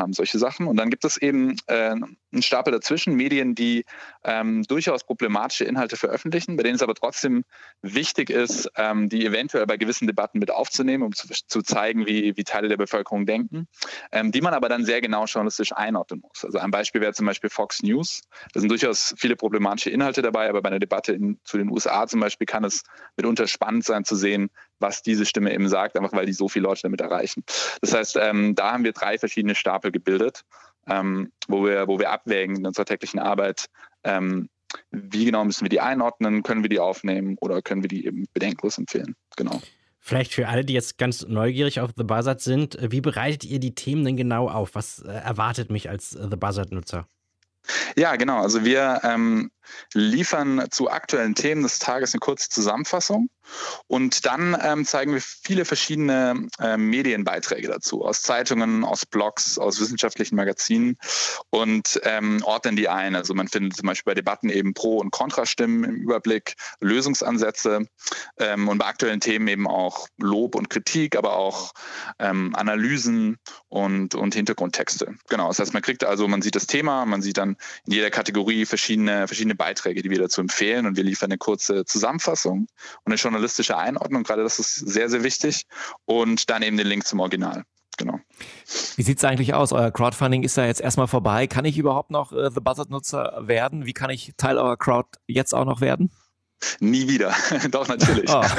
Sachen. Und dann gibt es eben äh, einen Stapel dazwischen, Medien, die ähm, durchaus problematische Inhalte veröffentlichen, bei denen es aber trotzdem wichtig ist, ähm, die eventuell bei gewissen Debatten mit aufzunehmen, um zu, zu zeigen, wie, wie Teile der Bevölkerung denken, ähm, die man aber dann sehr genau journalistisch einordnen muss. Also ein Beispiel wäre zum Beispiel Fox News. Da sind durchaus viele problematische Inhalte dabei, aber bei einer Debatte in, zu den U S A zum Beispiel kann es mitunter spannend sein zu sehen, was diese Stimme eben sagt, einfach weil die so viele Leute damit erreichen. Das heißt, ähm, da haben wir drei verschiedene Stapel gebildet, ähm, wo wir, wo wir abwägen in unserer täglichen Arbeit, ähm, wie genau müssen wir die einordnen, können wir die aufnehmen oder können wir die eben bedenkenlos empfehlen. Genau. Vielleicht für alle, die jetzt ganz neugierig auf The Buzzard sind, wie bereitet ihr die Themen denn genau auf? Was äh, erwartet mich als äh, The Buzzard-Nutzer? Ja, genau. Also wir ähm, liefern zu aktuellen Themen des Tages eine kurze Zusammenfassung und dann ähm, zeigen wir viele verschiedene äh, Medienbeiträge dazu, aus Zeitungen, aus Blogs, aus wissenschaftlichen Magazinen und ähm, ordnen die ein. Also man findet zum Beispiel bei Debatten eben Pro- und Kontrastimmen im Überblick, Lösungsansätze ähm, und bei aktuellen Themen eben auch Lob und Kritik, aber auch ähm, Analysen und, und Hintergrundtexte. Genau, das heißt, man kriegt also, man sieht das Thema, man sieht dann in jeder Kategorie verschiedene, verschiedene Beiträge, die wir dazu empfehlen und wir liefern eine kurze Zusammenfassung und eine journalistische Einordnung, gerade das ist sehr, sehr wichtig und dann eben den Link zum Original. Genau. Wie sieht es eigentlich aus? Euer Crowdfunding ist ja jetzt erstmal vorbei. Kann ich überhaupt noch äh, The Buzzard-Nutzer werden? Wie kann ich Teil eurer Crowd jetzt auch noch werden? Nie wieder. Doch, natürlich. Oh.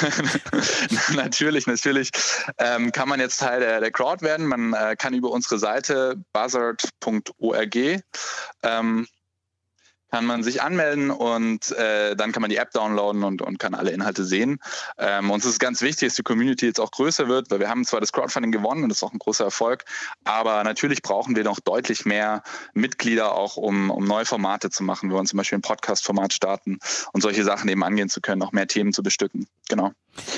natürlich, natürlich ähm, kann man jetzt Teil der, der Crowd werden. Man äh, kann über unsere Seite buzzard punkt org ähm, kann man sich anmelden und äh, dann kann man die App downloaden und, und kann alle Inhalte sehen. Ähm, uns ist ganz wichtig, dass die Community jetzt auch größer wird, weil wir haben zwar das Crowdfunding gewonnen und das ist auch ein großer Erfolg, aber natürlich brauchen wir noch deutlich mehr Mitglieder auch, um, um neue Formate zu machen. Wir wollen zum Beispiel ein Podcast-Format starten und solche Sachen eben angehen zu können, auch mehr Themen zu bestücken. Genau.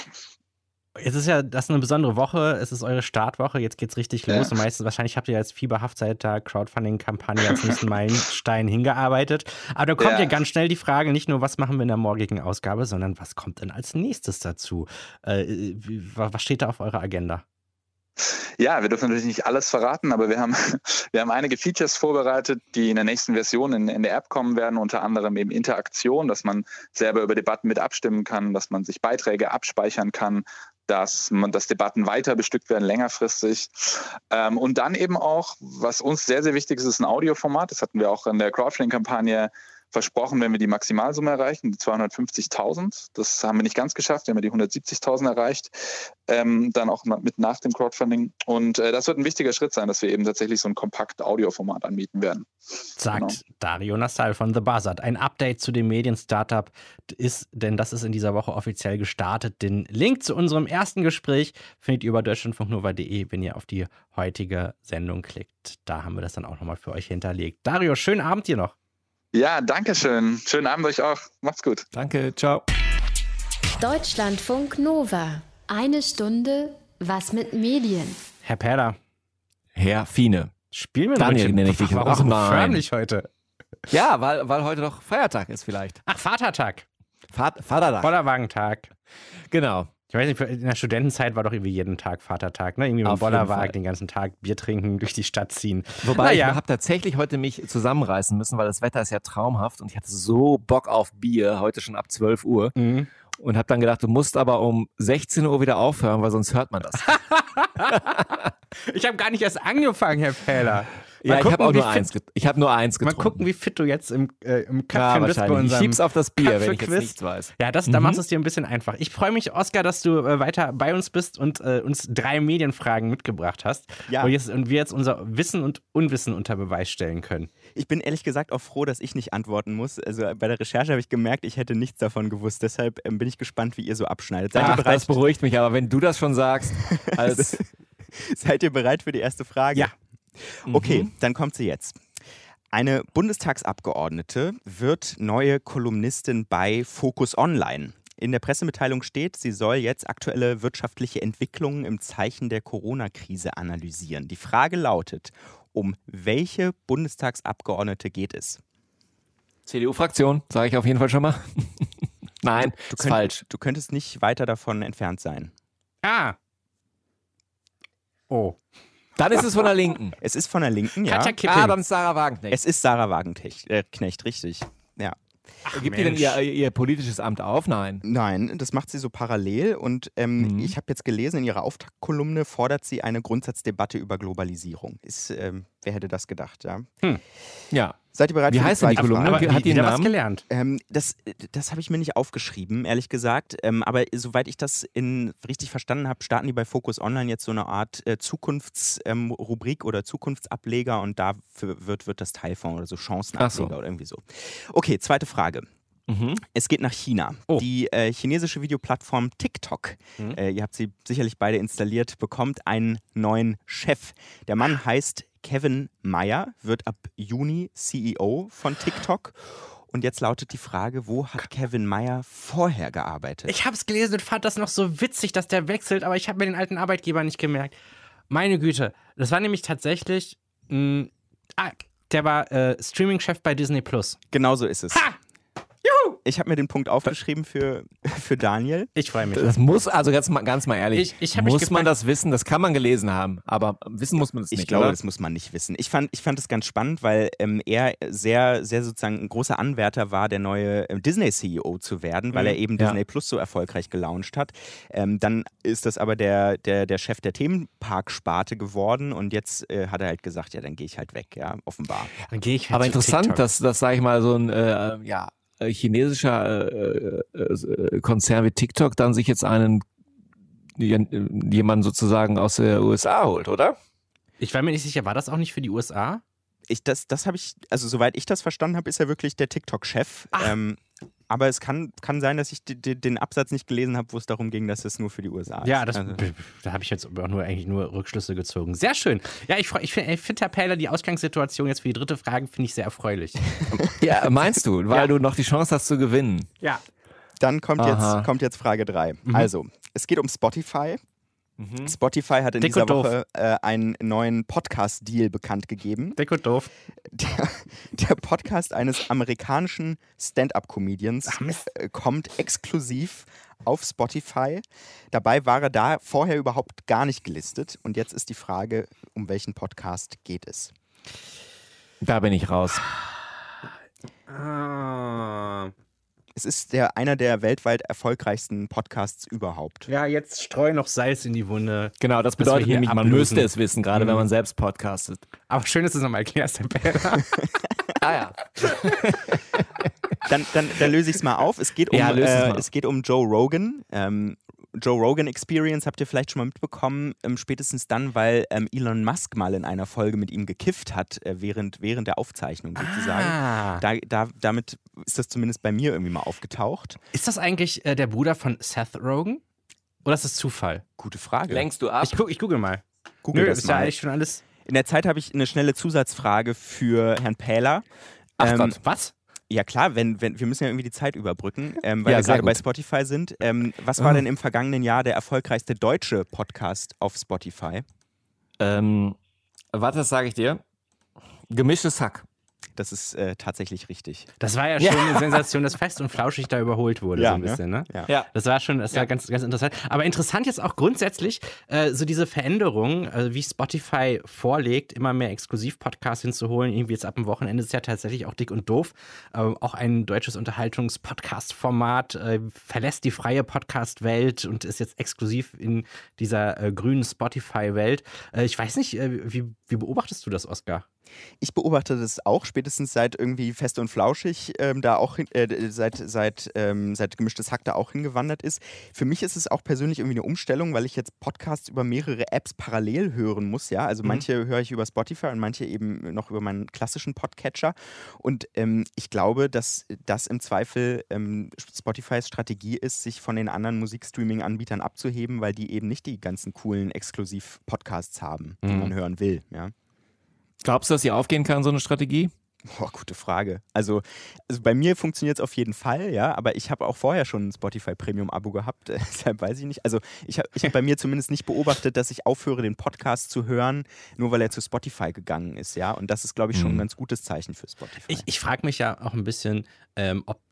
Jetzt ist ja das eine besondere Woche, es ist eure Startwoche, jetzt geht's richtig los ja. Und meistens, wahrscheinlich habt ihr jetzt fieberhaft seit der Crowdfunding-Kampagne als nächsten Meilenstein hingearbeitet. Aber da kommt ja. ja ganz schnell die Frage, nicht nur, was machen wir in der morgigen Ausgabe, sondern was kommt denn als nächstes dazu? Äh, was steht da auf eurer Agenda? Ja, wir dürfen natürlich nicht alles verraten, aber wir haben, wir haben einige Features vorbereitet, die in der nächsten Version in, in der App kommen werden, unter anderem eben Interaktion, dass man selber über Debatten mit abstimmen kann, dass man sich Beiträge abspeichern kann, dass man, dass Debatten weiter bestückt werden, längerfristig. Ähm, und dann eben auch, was uns sehr, sehr wichtig ist, ist ein Audioformat. Das hatten wir auch in der Crowdfunding-Kampagne versprochen, wenn wir die Maximalsumme erreichen, die zweihundertfünfzigtausend. Das haben wir nicht ganz geschafft, wir haben die hundertsiebzigtausend erreicht, ähm, dann auch mit nach dem Crowdfunding. Und äh, das wird ein wichtiger Schritt sein, dass wir eben tatsächlich so ein kompakt Audioformat anbieten werden. Sagt genau. Dario Nassal von The Buzzard. Ein Update zu dem Medien-Startup ist, denn das ist in dieser Woche offiziell gestartet. Den Link zu unserem ersten Gespräch findet ihr über deutschlandfunk nova punkt de, wenn ihr auf die heutige Sendung klickt. Da haben wir das dann auch nochmal für euch hinterlegt. Dario, schönen Abend dir noch. Ja, danke schön. Schönen Abend euch auch. Macht's gut. Danke, ciao. Deutschlandfunk Nova. Eine Stunde was mit Medien. Herr Perler. Herr Fiene. Spielen wir Daniel nenne ich dich. Warum so förmlich heute? Ja, weil, weil heute doch Feiertag ist vielleicht. Ach, Vatertag. Vater, Vatertag. Bollerwagentag. Genau. Ich weiß nicht, in der Studentenzeit war doch irgendwie jeden Tag Vatertag, ne? Irgendwie mit dem Bollerwagen den ganzen Tag Bier trinken, durch die Stadt ziehen. Wobei naja. Ich habe tatsächlich heute mich zusammenreißen müssen, weil das Wetter ist ja traumhaft und ich hatte so Bock auf Bier, heute schon ab zwölf Uhr. Mhm. Und habe dann gedacht, du musst aber um sechzehn Uhr wieder aufhören, weil sonst hört man das. Ich habe gar nicht erst angefangen, Herr Pähler. Mal ja, gucken, ich habe auch nur eins, ich hab nur eins getrunken. Mal gucken, wie fit du jetzt im, äh, im Köpfchen ja, bist bei unserem Ich schieb's auf das Bier, wenn ich jetzt nichts weiß. Ja, das, mhm. da machst du es dir ein bisschen einfach. Ich freue mich, Oskar, dass du äh, weiter bei uns bist und äh, uns drei Medienfragen mitgebracht hast. Ja. Und, jetzt, und wir jetzt unser Wissen und Unwissen unter Beweis stellen können. Ich bin ehrlich gesagt auch froh, dass ich nicht antworten muss. Also bei der Recherche habe ich gemerkt, ich hätte nichts davon gewusst. Deshalb ähm, bin ich gespannt, wie ihr so abschneidet. Seid Ach, ihr bereit? Das beruhigt mich, aber wenn du das schon sagst. Als Seid ihr bereit für die erste Frage? Ja. Okay, mhm. dann kommt sie jetzt. Eine Bundestagsabgeordnete wird neue Kolumnistin bei Focus Online. In der Pressemitteilung steht, sie soll jetzt aktuelle wirtschaftliche Entwicklungen im Zeichen der Corona-Krise analysieren. Die Frage lautet, um welche Bundestagsabgeordnete geht es? C D U-Fraktion, sage ich auf jeden Fall schon mal. Nein, du, du ist könnt, falsch. Du könntest nicht weiter davon entfernt sein. Ah. Oh. Dann ist es von der Linken. Es ist von der Linken, ja. Katja Kipping. Ah, dann ist Sarah Wagenknecht. Es ist Sarah Wagenknecht, äh, Knecht, richtig. Ja. Ach, Gibt ihr denn ihr, ihr politisches Amt auf? Nein. Nein, das macht sie so parallel und ähm, Mhm. ich habe jetzt gelesen, in ihrer Auftaktkolumne fordert sie eine Grundsatzdebatte über Globalisierung. Ist, ähm, wer hätte das gedacht, ja? Ja. Seid ihr bereit Wie für die heißt denn die zweite Kolumne? Frage? Aber Hat die wieder einen was Namen? gelernt. Ähm, das das habe ich mir nicht aufgeschrieben, ehrlich gesagt. Ähm, aber soweit ich das in, richtig verstanden habe, starten die bei Focus Online jetzt so eine Art äh, Zukunftsrubrik ähm, oder Zukunftsableger und dafür wird, wird das Teilfonds oder so Chancenableger Ach so. oder irgendwie so. Okay, zweite Frage. Mhm. Es geht nach China. Oh. Die äh, chinesische Videoplattform TikTok, Mhm. äh, ihr habt sie sicherlich beide installiert, bekommt einen neuen Chef. Der Mann heißt Kevin Mayer, wird ab Juni C E O von TikTok. Und jetzt lautet die Frage, wo hat Kevin Mayer vorher gearbeitet? Ich habe es gelesen und fand das noch so witzig, dass der wechselt, aber ich habe mir den alten Arbeitgeber nicht gemerkt. Meine Güte, das war nämlich tatsächlich, mh, ah, der war äh, Streaming-Chef bei Disney Plus. Genau so ist es. Ha! Juhu! Ich habe mir den Punkt aufgeschrieben für, für Daniel. Ich freue mich. Das muss, also ganz mal, ganz mal ehrlich, Ich- ich hab mich muss man gefragt- das wissen? Das kann man gelesen haben, aber wissen muss man es Ich nicht, glaube, oder? das muss man nicht wissen. Ich fand, ich fand das ganz spannend, weil ähm, er sehr, sehr sozusagen ein großer Anwärter war, der neue äh, Disney-C E O zu werden, weil Mhm. er eben Ja. Disney Plus so erfolgreich gelauncht hat. Ähm, dann ist das aber der, der, der Chef der Themenpark-Sparte geworden und jetzt äh, hat er halt gesagt, ja, dann gehe ich halt weg, ja, offenbar. Dann gehe ich halt Aber zu interessant, TikTok. dass, dass sage ich mal, so ein äh, ja, äh, chinesischer äh, äh, Konzern wie TikTok dann sich jetzt einen jen- jemanden sozusagen aus der U S A holt, oder? Ich war mir nicht sicher, war das auch nicht für die U S A? Ich, das das habe ich, also soweit ich das verstanden habe, ist er wirklich der TikTok-Chef. Ähm, aber es kann, kann sein, dass ich die, die, den Absatz nicht gelesen habe, wo es darum ging, dass es nur für die U S A ist. Ja, das, Also, da habe ich jetzt auch nur eigentlich nur Rückschlüsse gezogen. Sehr schön. Ja, ich, freu- ich finde, ich find, Herr Pähler, die Ausgangssituation jetzt für die dritte Frage finde ich sehr erfreulich. Ja, meinst du, weil Ja. du noch die Chance hast zu gewinnen. Ja. Dann kommt Aha. jetzt, kommt jetzt Frage drei. Mhm. Also, es geht um Spotify. Spotify hat in Dick dieser und doof. Woche äh, einen neuen Podcast-Deal bekannt gegeben. Dick und doof. Der, der Podcast eines amerikanischen Stand-up-Comedians äh, kommt exklusiv auf Spotify. Dabei war er da vorher überhaupt gar nicht gelistet. Und jetzt ist die Frage, um welchen Podcast geht es? Da bin ich raus. Ah. Es ist der, einer der weltweit erfolgreichsten Podcasts überhaupt. Ja, jetzt streu noch Salz in die Wunde. Genau, das Dass wir bedeutet hier nämlich, man ablösen. müsste es wissen, gerade Mhm. wenn man selbst podcastet. Aber schön, dass du es nochmal erklärst, Herr Pähler. Ah ja. Dann, dann, dann löse ich es mal auf. Es geht um, Ja, löse es äh, mal. es geht um Joe Rogan. Ähm, Joe Rogan Experience habt ihr vielleicht schon mal mitbekommen, ähm, spätestens dann, weil ähm, Elon Musk mal in einer Folge mit ihm gekifft hat, äh, während, während der Aufzeichnung sozusagen. Ah. Da, da, damit ist das zumindest bei mir irgendwie mal aufgetaucht. Ist das eigentlich äh, der Bruder von Seth Rogen? Oder ist das Zufall? Gute Frage. Lenkst du ab? Ich, guck, ich google mal. Google Nö, das ist ja mal. eigentlich schon alles. In der Zeit habe ich eine schnelle Zusatzfrage für Herrn Pähler. Ach Ähm, Gott, was? Ja klar, wenn, wenn, wir müssen ja irgendwie die Zeit überbrücken, ähm, weil Ja, wir sehr gerade bei gut. Spotify sind. Ähm, was war Ah. denn im vergangenen Jahr der erfolgreichste deutsche Podcast auf Spotify? Ähm, warte, das sage ich dir. Gemischtes Hack. Das ist äh, tatsächlich richtig. Das war ja Ja. schon eine Sensation, dass Fest und Flauschig da überholt wurde, Ja, so ein ne? bisschen, ne? Ja. Ja. Das war schon, das war ganz, ganz interessant. Aber interessant jetzt auch grundsätzlich, äh, so diese Veränderung, also wie Spotify vorlegt, immer mehr Exklusiv-Podcasts hinzuholen. Irgendwie jetzt ab dem Wochenende ist ja tatsächlich auch Dick und Doof. Äh, auch ein deutsches Unterhaltungs-Podcast-Format, äh, verlässt die freie Podcast-Welt und ist jetzt exklusiv in dieser äh, grünen Spotify-Welt. Äh, ich weiß nicht, äh, wie, wie beobachtest du das, Oskar? Ich beobachte das auch spätestens seit irgendwie Fest und Flauschig ähm, da auch hin, äh, seit, seit, ähm, seit Gemischtes Hack da auch hingewandert ist. Für mich ist es auch persönlich irgendwie eine Umstellung, weil ich jetzt Podcasts über mehrere Apps parallel hören muss. Ja, also Mhm. manche höre ich über Spotify und manche eben noch über meinen klassischen Podcatcher. Und ähm, ich glaube, dass das im Zweifel ähm, Spotifys Strategie ist, sich von den anderen Musikstreaming-Anbietern abzuheben, weil die eben nicht die ganzen coolen Exklusiv-Podcasts haben, die Mhm. man hören will. Ja. Glaubst du, dass sie aufgehen kann, so eine Strategie? Boah, gute Frage. Also, also bei mir funktioniert es auf jeden Fall, ja, aber ich habe auch vorher schon ein Spotify Premium-Abo gehabt, äh, deshalb weiß ich nicht. Also ich habe ich hab bei mir zumindest nicht beobachtet, dass ich aufhöre, den Podcast zu hören, nur weil er zu Spotify gegangen ist, ja. Und das ist, glaube ich, schon ein Mhm. ganz gutes Zeichen für Spotify. Ich, ich frage mich ja auch ein bisschen, ähm, ob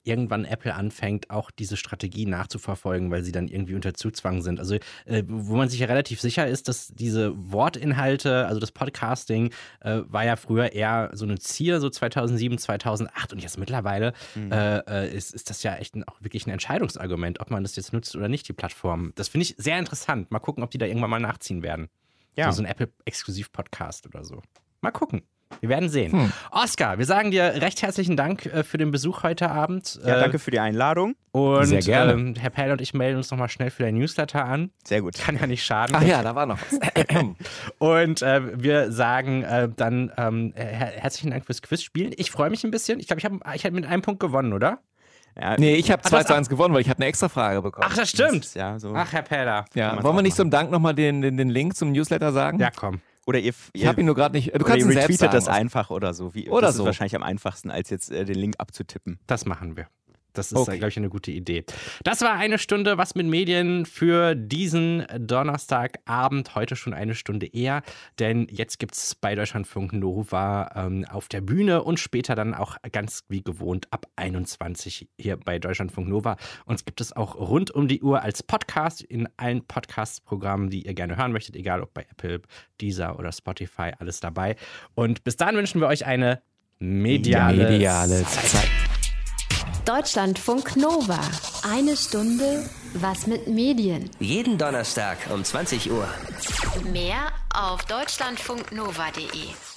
irgendwann Apple anfängt, auch diese Strategie nachzuverfolgen, weil sie dann irgendwie unter Zugzwang sind. Also äh, wo man sich ja relativ sicher ist, dass diese Wortinhalte, also das Podcasting, äh, war ja früher eher so eine Ziel, so zweitausendsieben, zweitausendacht und jetzt mittlerweile mhm. äh, ist, ist das ja echt ein, auch wirklich ein Entscheidungsargument, ob man das jetzt nutzt oder nicht, die Plattform. Das finde ich sehr interessant. Mal gucken, ob die da irgendwann mal nachziehen werden. Ja. So, so ein Apple-Exklusiv-Podcast oder so. Mal gucken. Wir werden sehen. Hm. Oskar, wir sagen dir recht herzlichen Dank äh, für den Besuch heute Abend. Ja, danke für die Einladung. Und sehr gerne. Ähm, Herr Perl und ich melden uns nochmal schnell für den Newsletter an. Sehr gut. Kann ja nicht schaden. Ach ja, da war noch was. Und äh, wir sagen äh, dann ähm, her- herzlichen Dank fürs Quizspielen. Ich freue mich ein bisschen. Ich glaube, ich habe ich hab mit einem Punkt gewonnen, oder? Ja, nee, ich habe zwei zu eins gewonnen, weil ich habe eine extra Frage bekommen. Ach, das stimmt. Das ist, ja, so. Ach, Herr Peller. Ja, wollen wir nicht zum Dank nochmal den, den, den Link zum Newsletter sagen? Ja, komm. Oder ihr, ich habe ihn nur gerade nicht. Du oder kannst ihr ihn selbst retweetet sagen, das einfach oder so. Wie, oder das so. ist wahrscheinlich am einfachsten, als jetzt äh, den Link abzutippen. Das machen wir. Das ist, Okay. glaube ich, eine gute Idee. Das war eine Stunde Was mit Medien für diesen Donnerstagabend. Heute schon eine Stunde eher, denn jetzt gibt es bei Deutschlandfunk Nova ähm, auf der Bühne und später dann auch ganz wie gewohnt ab einundzwanzig hier bei Deutschlandfunk Nova. Uns gibt es auch rund um die Uhr als Podcast in allen Podcast-Programmen, die ihr gerne hören möchtet, egal ob bei Apple, Deezer oder Spotify, alles dabei. Und bis dahin wünschen wir euch eine mediale, mediale Zeit. Zeit. Deutschlandfunk Nova. Eine Stunde Was mit Medien. Jeden Donnerstag um zwanzig Uhr. Mehr auf deutschlandfunknova punkt de.